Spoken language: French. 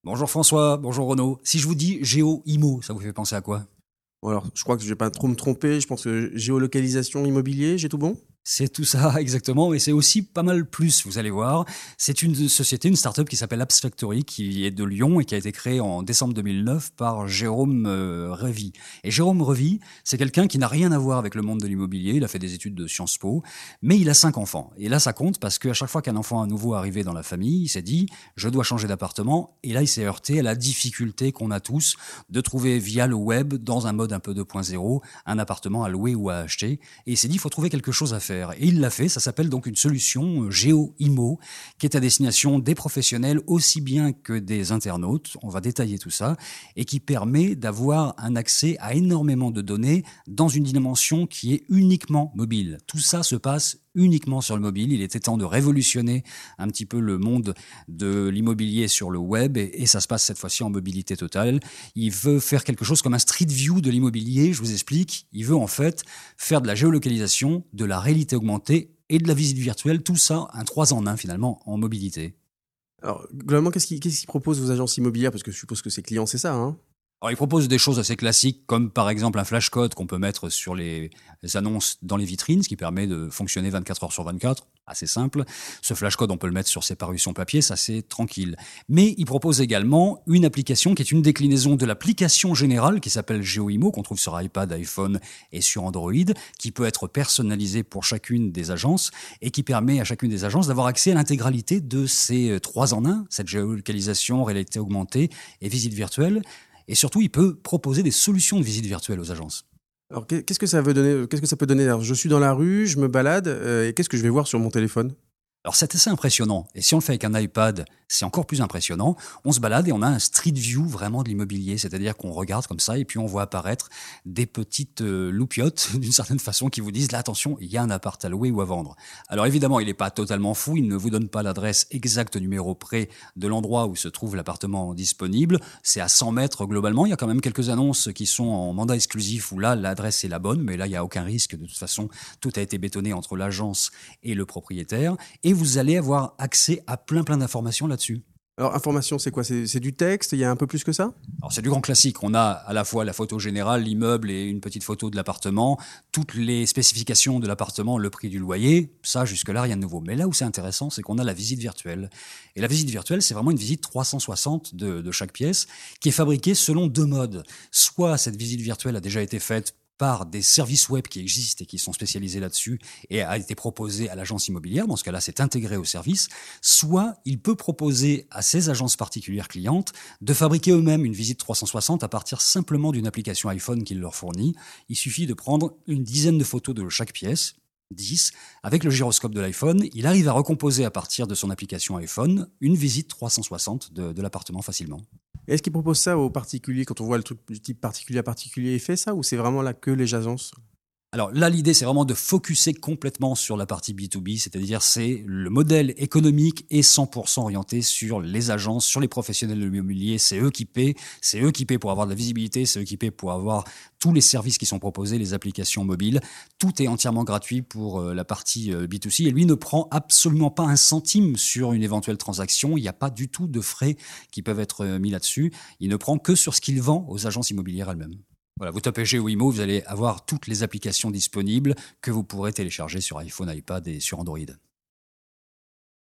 Bonjour François, bonjour Renaud. Si je vous dis Géo-IMO, ça vous fait penser à quoi? Bon alors, je crois que je vais pas trop me tromper. Je pense que géolocalisation immobilier, j'ai tout bon? C'est tout ça, exactement, et c'est aussi pas mal plus, vous allez voir. C'est une société, une start-up qui s'appelle Apps Factory, qui est de Lyon et qui a été créée en décembre 2009 par Jérôme Revy. Et Jérôme Revy, c'est quelqu'un qui n'a rien à voir avec le monde de l'immobilier, il a fait des études de Sciences Po, mais il a 5 enfants. Et là, ça compte parce qu'à chaque fois qu'un enfant à nouveau arrivé dans la famille, il s'est dit, je dois changer d'appartement, et là, il s'est heurté à la difficulté qu'on a tous de trouver via le web, dans un mode un peu 2.0, un appartement à louer ou à acheter. Et il s'est dit, il faut trouver quelque chose à faire. Et il l'a fait, ça s'appelle donc une solution Géo-IMO, qui est à destination des professionnels aussi bien que des internautes, on va détailler tout ça, et qui permet d'avoir un accès à énormément de données dans une dimension qui est uniquement mobile. Tout ça se passe uniquement sur le mobile. Il était temps de révolutionner un petit peu le monde de l'immobilier sur le web et ça se passe cette fois-ci en mobilité totale. Il veut faire quelque chose comme un street view de l'immobilier, je vous explique. Il veut en fait faire de la géolocalisation, de la réalité augmentée et de la visite virtuelle, tout ça, un 3 en 1 finalement en mobilité. Alors, globalement, qu'est-ce qu'ils proposent aux agences immobilières? Parce que je suppose que ces clients, c'est ça, hein? Alors, il propose des choses assez classiques, comme par exemple un flashcode qu'on peut mettre sur les annonces dans les vitrines, ce qui permet de fonctionner 24 heures sur 24, assez simple. Ce flashcode, on peut le mettre sur ses parutions papier, ça c'est tranquille. Mais il propose également une application qui est une déclinaison de l'application générale qui s'appelle GeoImo, qu'on trouve sur iPad, iPhone et sur Android, qui peut être personnalisée pour chacune des agences et qui permet à chacune des agences d'avoir accès à l'intégralité de ces 3 en 1, cette géolocalisation, réalité augmentée et visite virtuelle. Et surtout, il peut proposer des solutions de visite virtuelle aux agences. Alors, qu'est-ce que ça veut donner? Qu'est-ce que ça peut donner? Alors, je suis dans la rue, je me balade, et qu'est-ce que je vais voir sur mon téléphone? Alors c'est assez impressionnant. Et si on le fait avec un iPad, c'est encore plus impressionnant. On se balade et on a un street view vraiment de l'immobilier. C'est-à-dire qu'on regarde comme ça et puis on voit apparaître des petites loupiottes d'une certaine façon qui vous disent là attention, il y a un appart à louer ou à vendre. Alors évidemment, il n'est pas totalement fou. Il ne vous donne pas l'adresse exacte numéro près de l'endroit où se trouve l'appartement disponible. C'est à 100 mètres globalement. Il y a quand même quelques annonces qui sont en mandat exclusif où là, l'adresse est la bonne. Mais là, il n'y a aucun risque. De toute façon, tout a été bétonné entre l'agence et le propriétaire. Et vous allez avoir accès à plein d'informations là-dessus. Alors, information, c'est quoi? C'est du texte? Il y a un peu plus que ça? Alors c'est du grand classique, on a à la fois la photo générale, l'immeuble et une petite photo de l'appartement, toutes les spécifications de l'appartement, le prix du loyer, ça jusque-là rien de nouveau. Mais là où c'est intéressant, c'est qu'on a la visite virtuelle. Et la visite virtuelle, c'est vraiment une visite 360 de chaque pièce qui est fabriquée selon 2 modes. Soit cette visite virtuelle a déjà été faite par des services web qui existent et qui sont spécialisés là-dessus et a été proposé à l'agence immobilière, dans ce cas-là c'est intégré au service, soit il peut proposer à ces agences particulières clientes de fabriquer eux-mêmes une visite 360 à partir simplement d'une application iPhone qu'il leur fournit. Il suffit de prendre une dizaine de photos de chaque pièce, 10, avec le gyroscope de l'iPhone, il arrive à recomposer à partir de son application iPhone une visite 360 de l'appartement facilement. Est-ce qu'ils proposent ça aux particuliers? Quand on voit le truc du type particulier à particulier, il fait ça? Ou c'est vraiment là que les agences? Alors là, l'idée, c'est vraiment de focuser complètement sur la partie B2B, c'est-à-dire c'est le modèle économique est 100% orienté sur les agences, sur les professionnels de l'immobilier. C'est eux qui paient pour avoir de la visibilité, c'est eux qui paient pour avoir tous les services qui sont proposés, les applications mobiles. Tout est entièrement gratuit pour la partie B2C et lui ne prend absolument pas un centime sur une éventuelle transaction. Il n'y a pas du tout de frais qui peuvent être mis là-dessus. Il ne prend que sur ce qu'il vend aux agences immobilières elles-mêmes. Voilà, vous tapez GeoImo, vous allez avoir toutes les applications disponibles que vous pourrez télécharger sur iPhone, iPad et sur Android.